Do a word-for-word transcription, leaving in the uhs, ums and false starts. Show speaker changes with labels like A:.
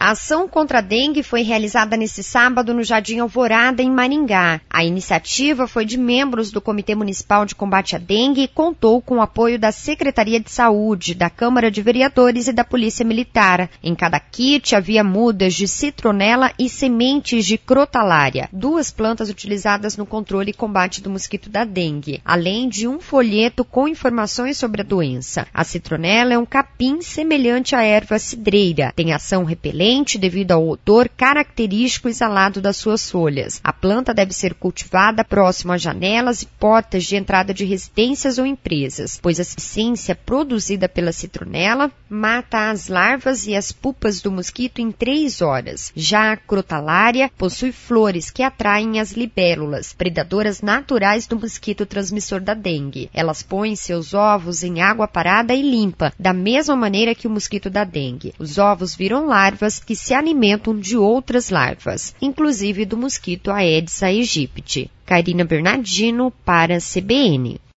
A: A ação contra a dengue foi realizada neste sábado no Jardim Alvorada, em Maringá. A iniciativa foi de membros do Comitê Municipal de Combate à Dengue e contou com o apoio da Secretaria de Saúde, da Câmara de Vereadores e da Polícia Militar. Em cada kit havia mudas de citronela e sementes de crotalária, duas plantas utilizadas no controle e combate do mosquito da dengue, além de um folheto com informações sobre a doença. A citronela é um capim semelhante à erva cidreira. Tem ação repelente devido ao odor característico exalado das suas folhas. A planta deve ser cultivada próximo a janelas e portas de entrada de residências ou empresas, pois a essência produzida pela citronela mata as larvas e as pupas do mosquito em três horas. Já a crotalária possui flores que atraem as libélulas, predadoras naturais do mosquito transmissor da dengue. Elas põem seus ovos em água parada e limpa, da mesma maneira que o mosquito da dengue. Os ovos viram larvas que se alimentam de outras larvas, inclusive do mosquito Aedes aegypti. Karina Bernardino para a C B N.